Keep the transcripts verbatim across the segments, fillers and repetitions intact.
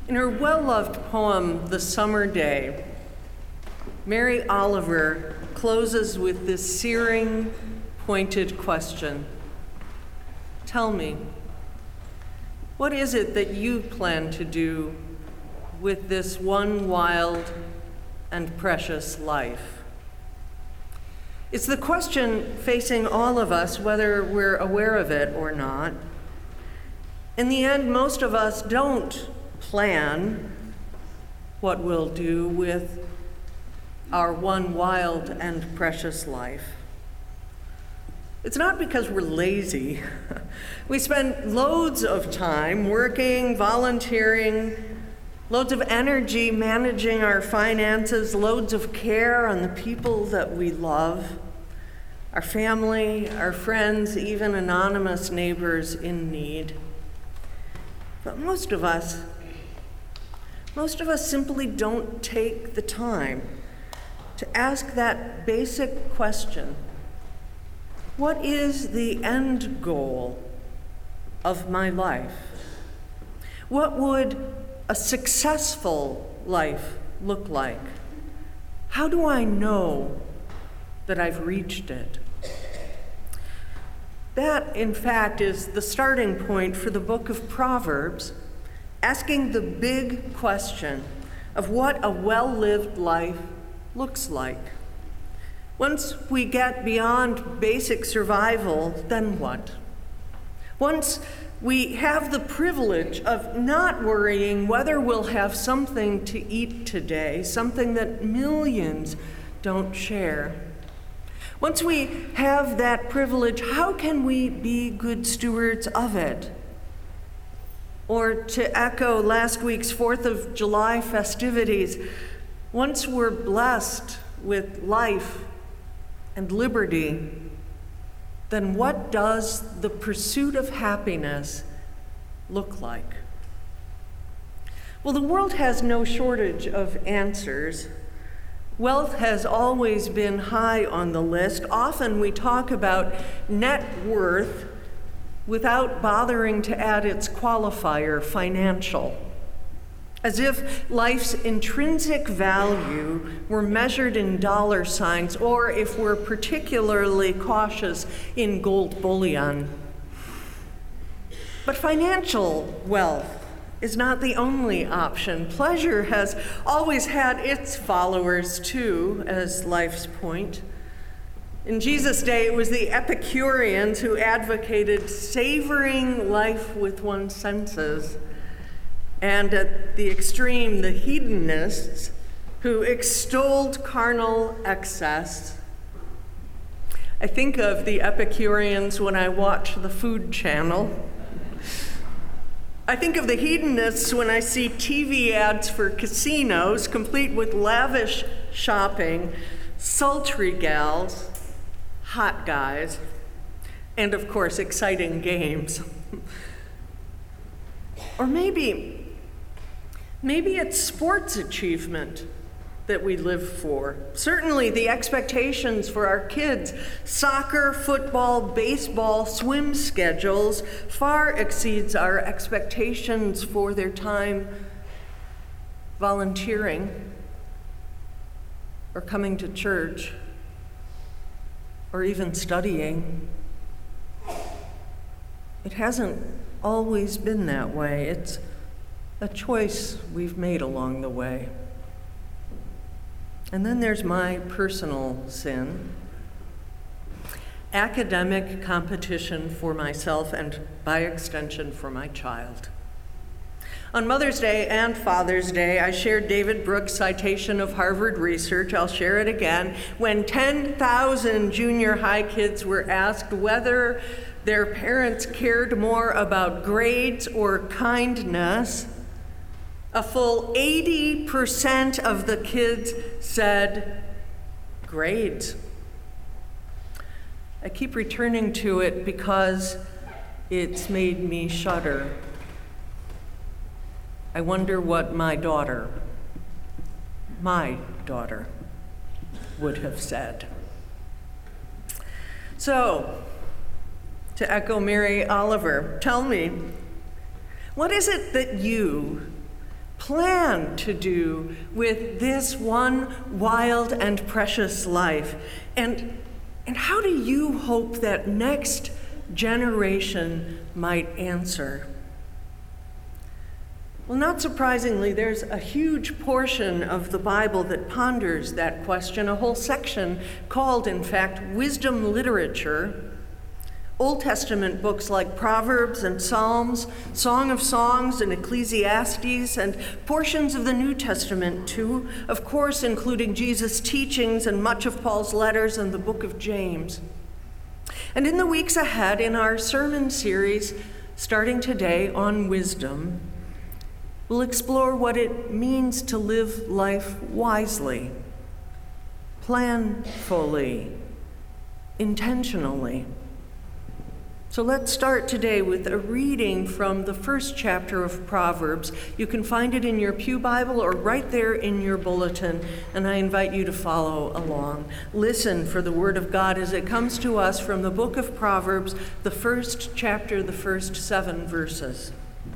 In her well-loved poem, The Summer Day, Mary Oliver closes with this searing, pointed question. Tell me, what is it that you plan to do with this one wild and precious life? It's the question facing all of us, whether we're aware of it or not. In the end, most of us don't plan what we'll do with our one wild and precious life. It's not because we're lazy. We spend loads of time working, volunteering, loads of energy managing our finances, loads of care on the people that we love, our family, our friends, even anonymous neighbors in need. But most of us, most of us simply don't take the time to ask that basic question: what is the end goal of my life? What would a successful life look like? How do I know that I've reached it? That, in fact, is the starting point for the book of Proverbs, asking the big question of what a well-lived life looks like. Once we get beyond basic survival, then what? Once we have the privilege of not worrying whether we'll have something to eat today, something that millions don't share. Once we have that privilege, how can we be good stewards of it? Or to echo last week's Fourth of July festivities, once we're blessed with life and liberty, then what does the pursuit of happiness look like? Well, the world has no shortage of answers. Wealth has always been high on the list. Often we talk about net worth without bothering to add its qualifier, financial, as if life's intrinsic value were measured in dollar signs, or if we're particularly cautious, in gold bullion. But financial wealth is not the only option. Pleasure has always had its followers too, as life's point. In Jesus' day, it was the Epicureans who advocated savoring life with one's senses. And at the extreme, the hedonists who extolled carnal excess. I think of the Epicureans when I watch the Food Channel. I think of the hedonists when I see T V ads for casinos, complete with lavish shopping, sultry gals, hot guys, and of course, exciting games. Or maybe, maybe it's sports achievement that we live for. Certainly the expectations for our kids, soccer, football, baseball, swim schedules far exceeds our expectations for their time volunteering or coming to church or even studying. It hasn't always been that way. It's a choice we've made along the way. And then there's my personal sin. Academic competition for myself and by extension for my child. On Mother's Day and Father's Day, I shared David Brooks' citation of Harvard research. I'll share it again. When ten thousand junior high kids were asked whether their parents cared more about grades or kindness, a full eighty percent of the kids said grades. I keep returning to it because it's made me shudder. I wonder what my daughter, my daughter, would have said. So, to echo Mary Oliver, tell me, what is it that you plan to do with this one wild and precious life? And, and how do you hope that next generation might answer? Well, not surprisingly, there's a huge portion of the Bible that ponders that question, a whole section called, in fact, wisdom literature. Old Testament books like Proverbs and Psalms, Song of Songs and Ecclesiastes, and portions of the New Testament too, of course, including Jesus' teachings and much of Paul's letters and the book of James. And in the weeks ahead, in our sermon series, starting today on wisdom, we'll explore what it means to live life wisely, planfully, intentionally. So let's start today with a reading from the first chapter of Proverbs. You can find it in your pew Bible or right there in your bulletin, and I invite you to follow along. Listen for the word of God as it comes to us from the book of Proverbs, the first chapter, the first seven verses.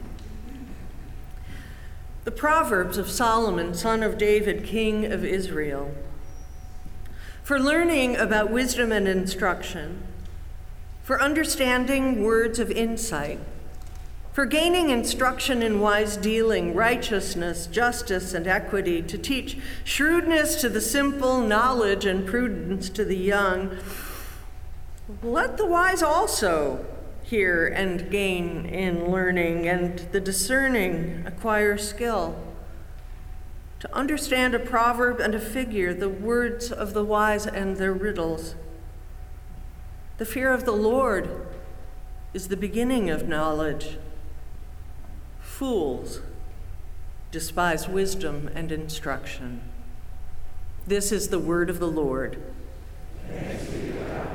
The Proverbs of Solomon, son of David, king of Israel. For learning about wisdom and instruction, for understanding words of insight, for gaining instruction in wise dealing, righteousness, justice, and equity, to teach shrewdness to the simple, knowledge and prudence to the young. Let the wise also hear and gain in learning, and the discerning acquire skill. To understand a proverb and a figure, the words of the wise and their riddles. The fear of the Lord is the beginning of knowledge. Fools despise wisdom and instruction. This is the word of the Lord. Thanks be to God.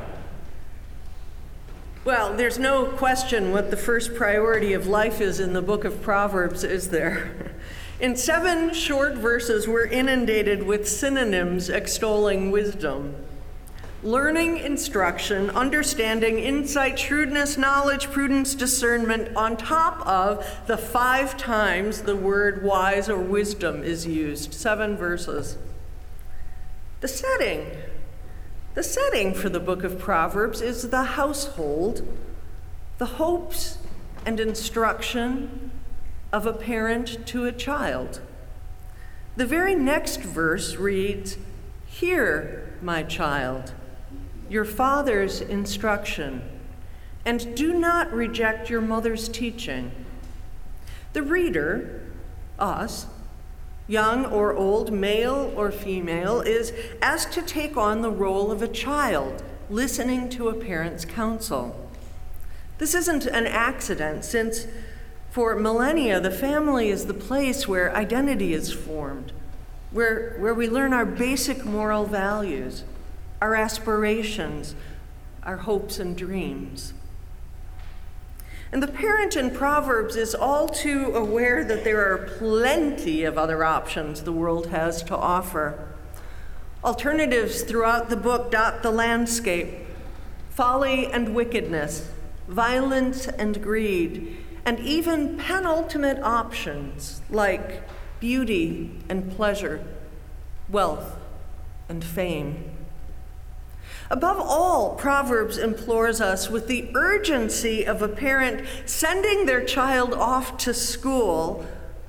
Well, there's no question what the first priority of life is in the book of Proverbs, is there? In seven short verses, we're inundated with synonyms extolling wisdom. Learning, instruction, understanding, insight, shrewdness, knowledge, prudence, discernment, on top of the five times the word wise or wisdom is used. Seven verses. The setting. The setting for the book of Proverbs is the household, the hopes and instruction of a parent to a child. The very next verse reads, "Hear, my child, your father's instruction, and do not reject your mother's teaching." The reader, us, young or old, male or female, is asked to take on the role of a child, listening to a parent's counsel. This isn't an accident, since for millennia, the family is the place where identity is formed, where, where we learn our basic moral values, our aspirations, our hopes and dreams. And the parent in Proverbs is all too aware that there are plenty of other options the world has to offer. Alternatives throughout the book dot the landscape: folly and wickedness, violence and greed, and even penultimate options like beauty and pleasure, wealth and fame. Above all, Proverbs implores us with the urgency of a parent sending their child off to school.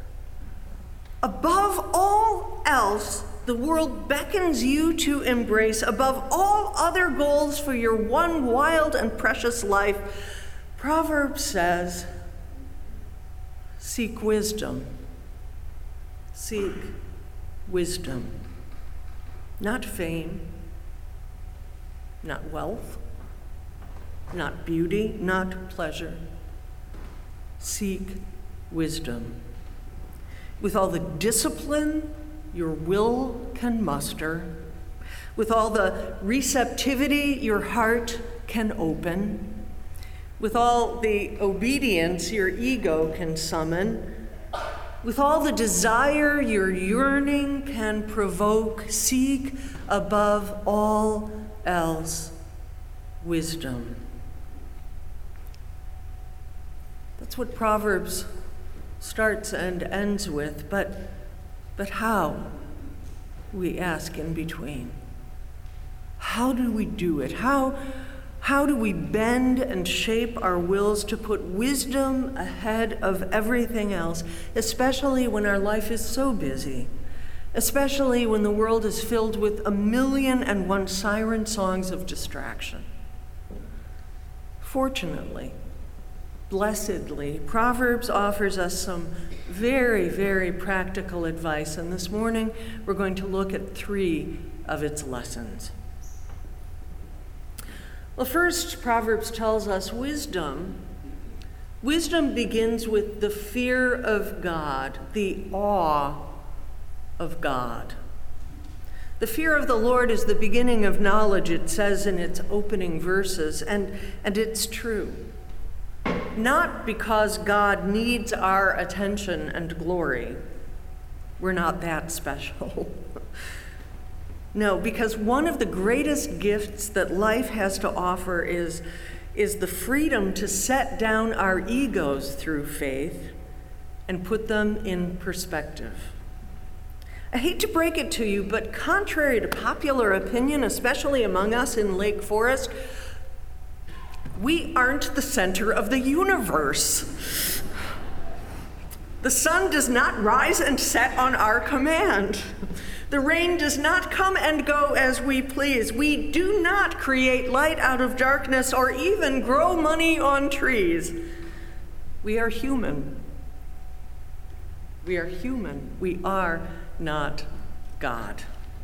Above all else, the world beckons you to embrace, above all other goals for your one wild and precious life, Proverbs says, seek wisdom. Seek wisdom. Not fame, not wealth, not beauty, not pleasure. Seek wisdom. With all the discipline your will can muster, with all the receptivity your heart can open, with all the obedience your ego can summon, with all the desire your yearning can provoke, seek above all else wisdom. That's what Proverbs starts and ends with, but, but how? We ask in between. How do we do it? How, how do we bend and shape our wills to put wisdom ahead of everything else, especially when our life is so busy, especially when the world is filled with a million and one siren songs of distraction? Fortunately, blessedly, Proverbs offers us some very, very practical advice, and this morning we're going to look at three of its lessons. Well, first, Proverbs tells us wisdom. Wisdom begins with the fear of God, the awe of God. The fear of the Lord is the beginning of knowledge, it says in its opening verses, and, and it's true. Not because God needs our attention and glory. We're not that special. No, because one of the greatest gifts that life has to offer is, is the freedom to set down our egos through faith and put them in perspective. I hate to break it to you, but contrary to popular opinion, especially among us in Lake Forest, we aren't the center of the universe. The sun does not rise and set on our command. The rain does not come and go as we please. We do not create light out of darkness or even grow money on trees. We are human. We are human. We are not God.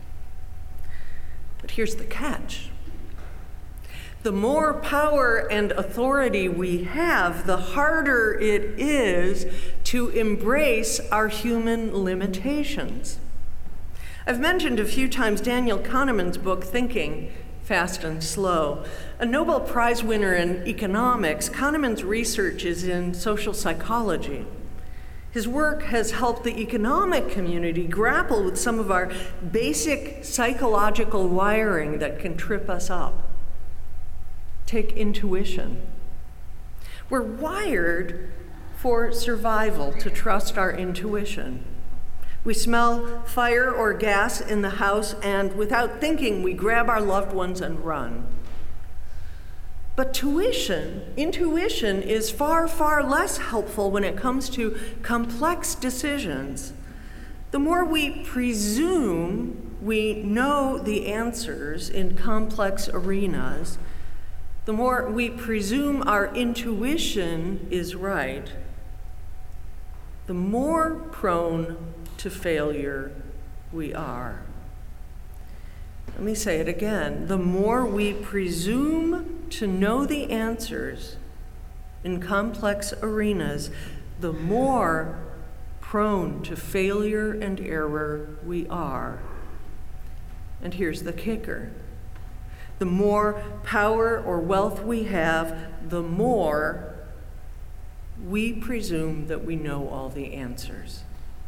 But here's the catch. The more power and authority we have, the harder it is to embrace our human limitations. I've mentioned a few times Daniel Kahneman's book, Thinking Fast and Slow. A Nobel Prize winner in economics, Kahneman's research is in social psychology. His work has helped the economic community grapple with some of our basic psychological wiring that can trip us up. Take intuition. We're wired for survival to trust our intuition. We smell fire or gas in the house, and without thinking, we grab our loved ones and run. But tuition, intuition is far, far less helpful when it comes to complex decisions. The more we presume we know the answers in complex arenas, the more we presume our intuition is right, the more prone to failure we are. Let me say it again. The more we presume to know the answers in complex arenas, the more prone to failure and error we are. And here's the kicker. The more power or wealth we have, the more we presume that we know all the answers.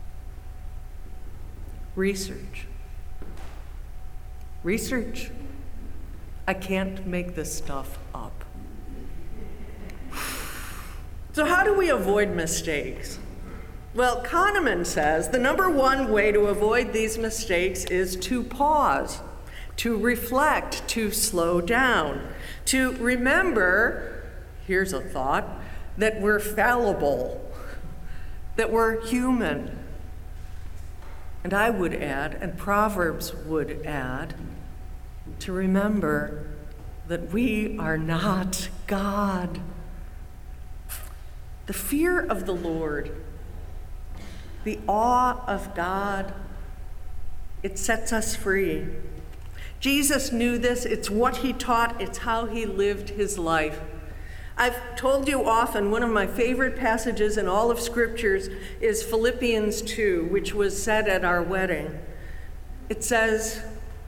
Research. Research. I can't make this stuff up. So how do we avoid mistakes? Well, Kahneman says the number one way to avoid these mistakes is to pause, to reflect, to slow down, to remember, here's a thought, that we're fallible, that we're human. And I would add, and Proverbs would add, to remember that we are not God. The fear of the Lord, the awe of God, it sets us free. Jesus knew this. It's what he taught. It's how he lived his life. I've told you often, one of my favorite passages in all of Scriptures is Philippians two, which was said at our wedding. It says,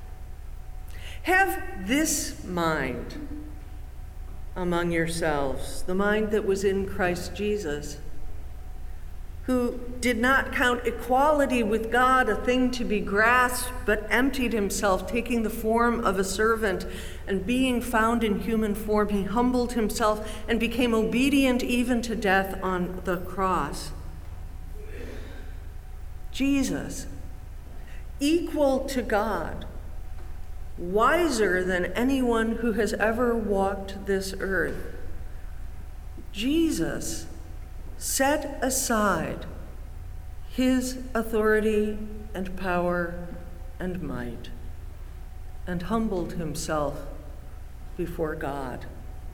"Have this mind among yourselves, the mind that was in Christ Jesus, who did not count equality with God a thing to be grasped, but emptied himself, taking the form of a servant, and being found in human form, he humbled himself and became obedient even to death on the cross." Jesus, equal to God, wiser than anyone who has ever walked this earth. Jesus set aside his authority and power and might and humbled himself before God.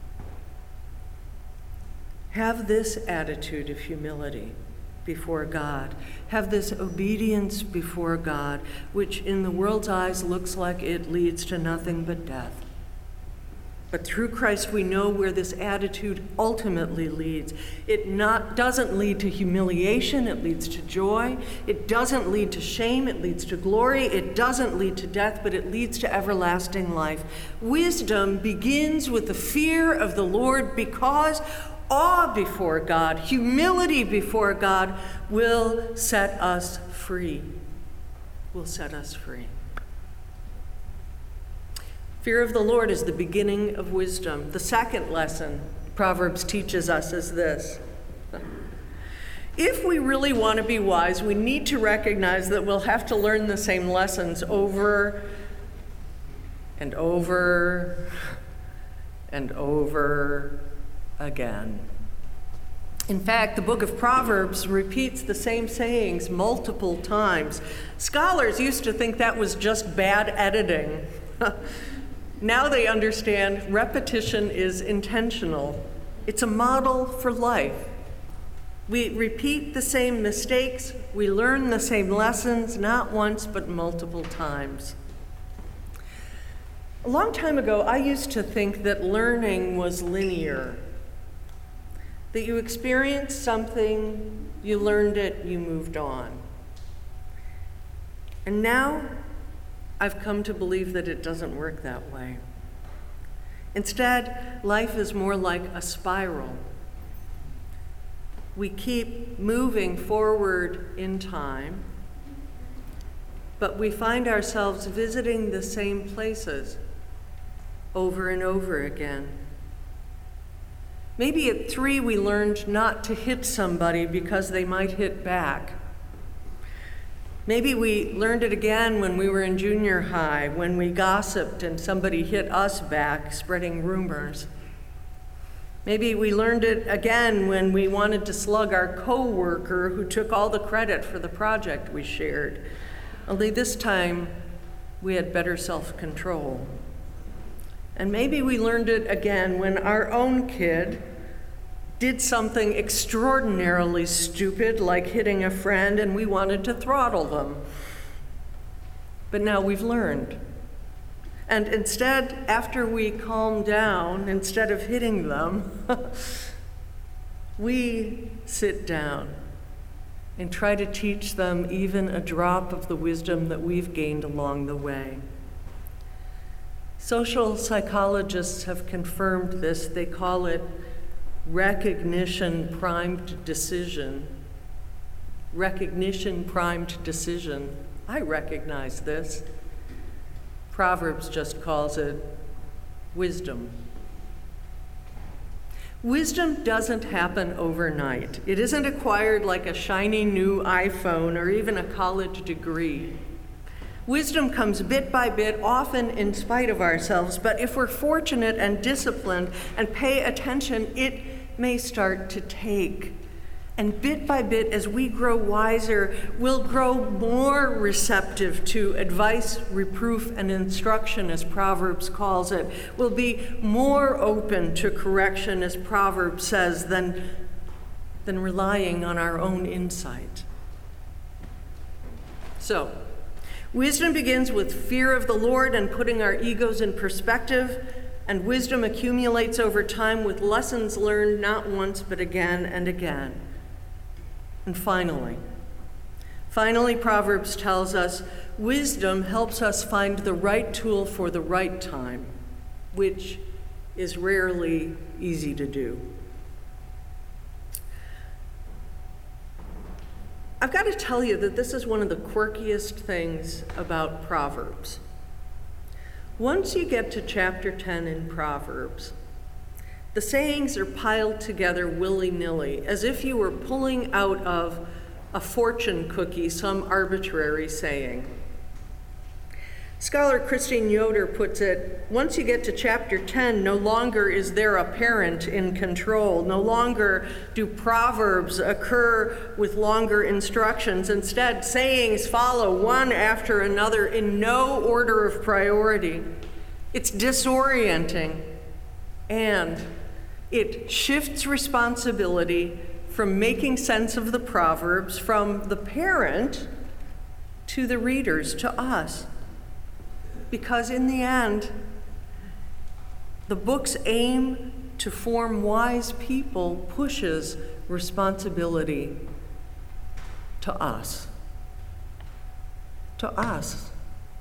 Have this attitude of humility before God. Have this obedience before God, which in the world's eyes looks like it leads to nothing but death. But through Christ, we know where this attitude ultimately leads. It not, doesn't lead to humiliation, it leads to joy. It doesn't lead to shame, it leads to glory. It doesn't lead to death, but it leads to everlasting life. Wisdom begins with the fear of the Lord, because awe before God, humility before God will set us free. Will set us free. Fear of the Lord is the beginning of wisdom. The second lesson Proverbs teaches us is this. If we really want to be wise, we need to recognize that we'll have to learn the same lessons over and over and over again. In fact, the book of Proverbs repeats the same sayings multiple times. Scholars used to think that was just bad editing. Now they understand repetition is intentional. It's a model for life. We repeat the same mistakes, we learn the same lessons, not once, but multiple times. A long time ago, I used to think that learning was linear. That you experienced something, you learned it, you moved on. And now, I've come to believe that it doesn't work that way. Instead, life is more like a spiral. We keep moving forward in time, but we find ourselves visiting the same places over and over again. Maybe at three we learned not to hit somebody because they might hit back. Maybe we learned it again when we were in junior high, when we gossiped and somebody hit us back, spreading rumors. Maybe we learned it again when we wanted to slug our coworker who took all the credit for the project we shared. Only this time, we had better self-control. And maybe we learned it again when our own kid did something extraordinarily stupid, like hitting a friend, and we wanted to throttle them. But now we've learned. And instead, after we calm down, instead of hitting them, we sit down and try to teach them even a drop of the wisdom that we've gained along the way. Social psychologists have confirmed this. They call it recognition primed decision. Recognition primed decision. I recognize this. Proverbs just calls it wisdom. Wisdom doesn't happen overnight. It isn't acquired like a shiny new iPhone or even a college degree. Wisdom comes bit by bit, often in spite of ourselves, but if we're fortunate and disciplined and pay attention, it may start to take. And bit by bit, as we grow wiser, we'll grow more receptive to advice, reproof, and instruction, as Proverbs calls it. We'll be more open to correction, as Proverbs says, than, than relying on our own insight. So, wisdom begins with fear of the Lord and putting our egos in perspective, and wisdom accumulates over time with lessons learned not once but again and again. And finally, finally, Proverbs tells us wisdom helps us find the right tool for the right time, which is rarely easy to do. I've got to tell you that this is one of the quirkiest things about Proverbs. Once you get to chapter ten in Proverbs, the sayings are piled together willy-nilly, as if you were pulling out of a fortune cookie, some arbitrary saying. Scholar Christine Yoder puts it, once you get to chapter ten, no longer is there a parent in control. No longer do proverbs occur with longer instructions. Instead, sayings follow one after another in no order of priority. It's disorienting, and it shifts responsibility from making sense of the proverbs from the parent to the readers, to us. Because in the end, the book's aim to form wise people pushes responsibility to us. To us.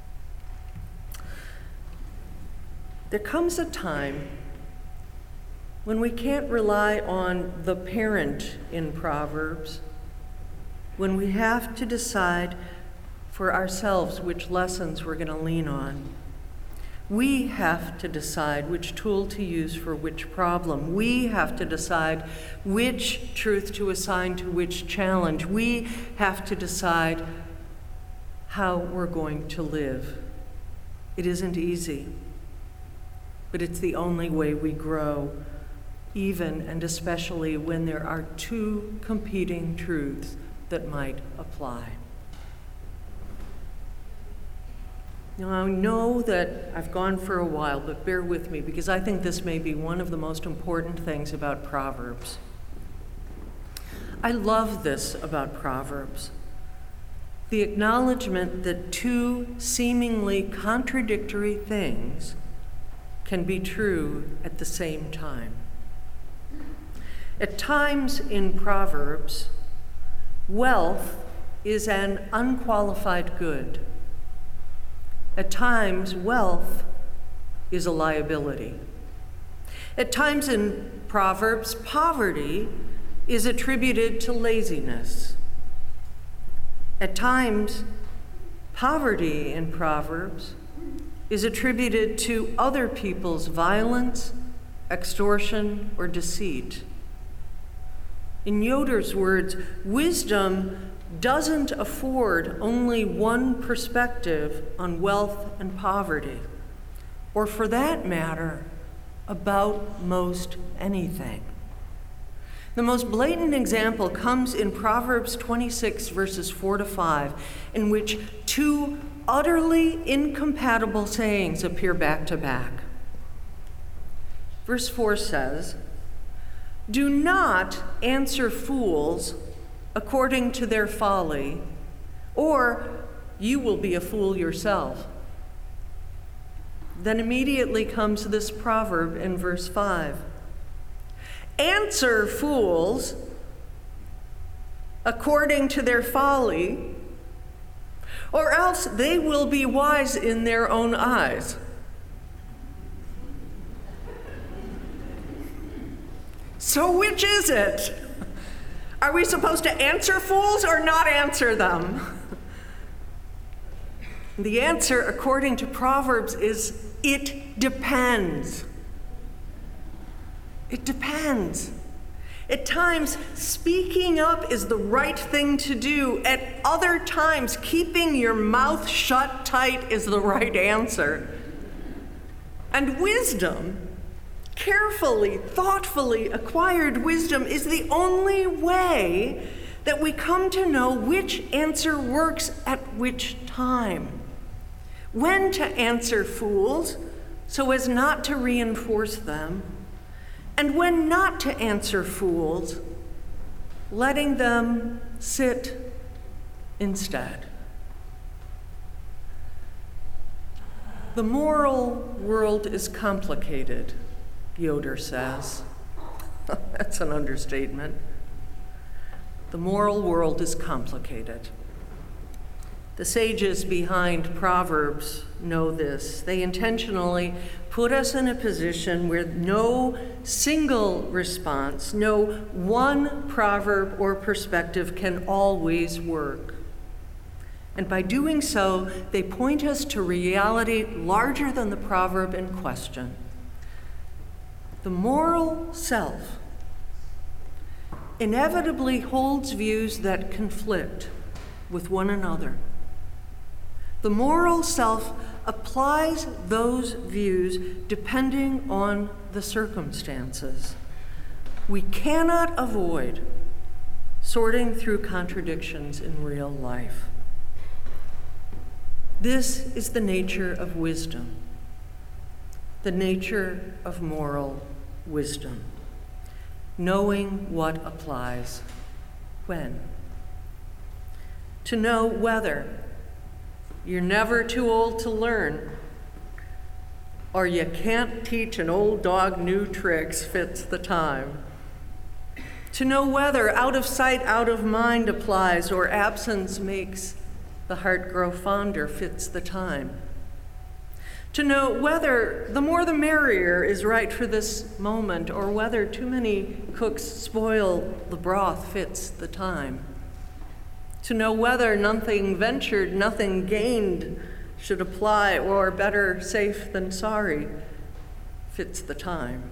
There comes a time when we can't rely on the parent in Proverbs, when we have to decide for ourselves which lessons we're going to lean on. We have to decide which tool to use for which problem. We have to decide which truth to assign to which challenge. We have to decide how we're going to live. It isn't easy, but it's the only way we grow, even and especially when there are two competing truths that might apply. Now, I know that I've gone for a while, but bear with me because I think this may be one of the most important things about Proverbs. I love this about Proverbs, the acknowledgement that two seemingly contradictory things can be true at the same time. At times in Proverbs, wealth is an unqualified good. At times, wealth is a liability. At times in Proverbs, poverty is attributed to laziness. At times, poverty in Proverbs is attributed to other people's violence, extortion, or deceit. In Yoder's words, wisdom doesn't afford only one perspective on wealth and poverty, or for that matter, about most anything. The most blatant example comes in Proverbs twenty-six, verses four to five, in which two utterly incompatible sayings appear back to back. Verse four says, "Do not answer fools according to their folly, or you will be a fool yourself." Then immediately comes this proverb in verse five. "Answer fools according to their folly, or else they will be wise in their own eyes." So which is it? Are we supposed to answer fools or not answer them? The answer, according to Proverbs, is it depends. It depends. At times, speaking up is the right thing to do. At other times, keeping your mouth shut tight is the right answer. And wisdom, carefully, thoughtfully acquired wisdom, is the only way that we come to know which answer works at which time. When to answer fools so as not to reinforce them, and when not to answer fools, letting them sit instead. The moral world is complicated, Yoder says. That's an understatement. The moral world is complicated. The sages behind Proverbs know this. They intentionally put us in a position where no single response, no one proverb or perspective can always work. And by doing so, they point us to reality larger than the proverb in question. The moral self inevitably holds views that conflict with one another. The moral self applies those views depending on the circumstances. We cannot avoid sorting through contradictions in real life. This is the nature of wisdom, the nature of moral wisdom, knowing what applies when. To know whether you're never too old to learn, or you can't teach an old dog new tricks fits the time. To know whether out of sight, out of mind applies, or absence makes the heart grow fonder fits the time. To know whether the more the merrier is right for this moment, or whether too many cooks spoil the broth fits the time. To know whether nothing ventured, nothing gained should apply, or better safe than sorry fits the time.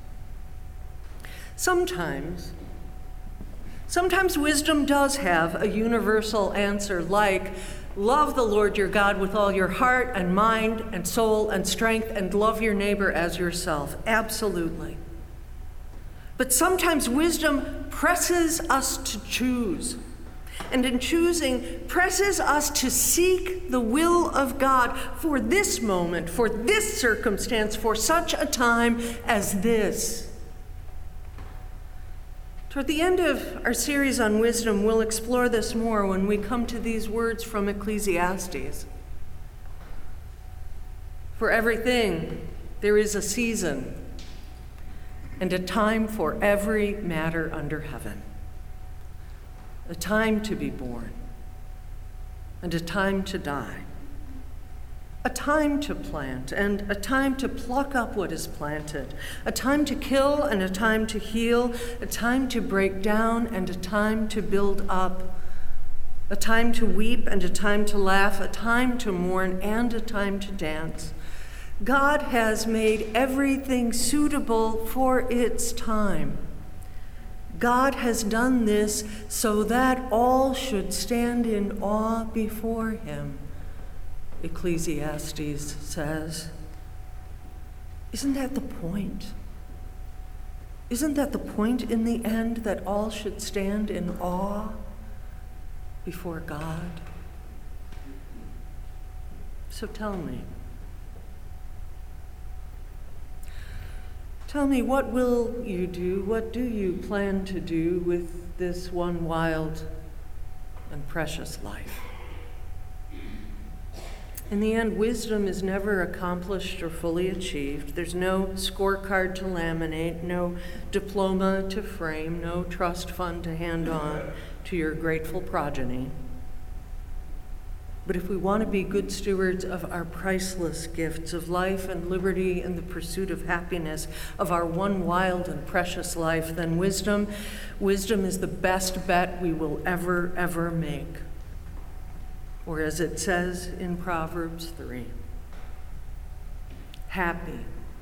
Sometimes, sometimes wisdom does have a universal answer like, love the Lord your God with all your heart and mind and soul and strength, and love your neighbor as yourself. Absolutely. But sometimes wisdom presses us to choose, and in choosing presses us to seek the will of God for this moment, for this circumstance, for such a time as this. Toward the end of our series on wisdom, we'll explore this more when we come to these words from Ecclesiastes. For everything, there is a season and a time for every matter under heaven. A time to be born and a time to die. A time to plant and a time to pluck up what is planted. A time to kill and a time to heal. A time to break down and a time to build up. A time to weep and a time to laugh. A time to mourn and a time to dance. God has made everything suitable for its time. God has done this so that all should stand in awe before him, Ecclesiastes says. Isn't that the point? Isn't that the point in the end, that all should stand in awe before God? So tell me. Tell me, what will you do? What do you plan to do with this one wild and precious life? In the end, wisdom is never accomplished or fully achieved. There's no scorecard to laminate, no diploma to frame, no trust fund to hand on to your grateful progeny. But if we want to be good stewards of our priceless gifts of life and liberty and the pursuit of happiness, of our one wild and precious life, then wisdom, wisdom is the best bet we will ever, ever make. Or as it says in Proverbs three, happy.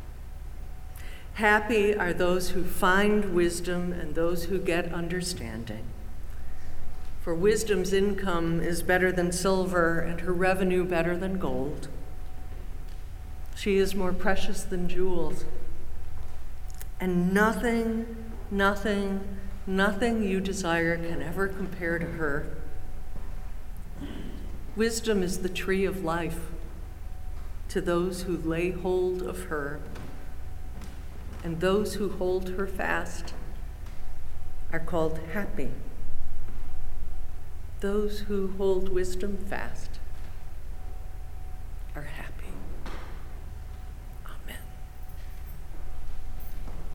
Happy are those who find wisdom and those who get understanding. For wisdom's income is better than silver, and her revenue better than gold. She is more precious than jewels. And nothing, nothing, nothing you desire can ever compare to her. Wisdom is the tree of life to those who lay hold of her, and those who hold her fast are called happy. Those who hold wisdom fast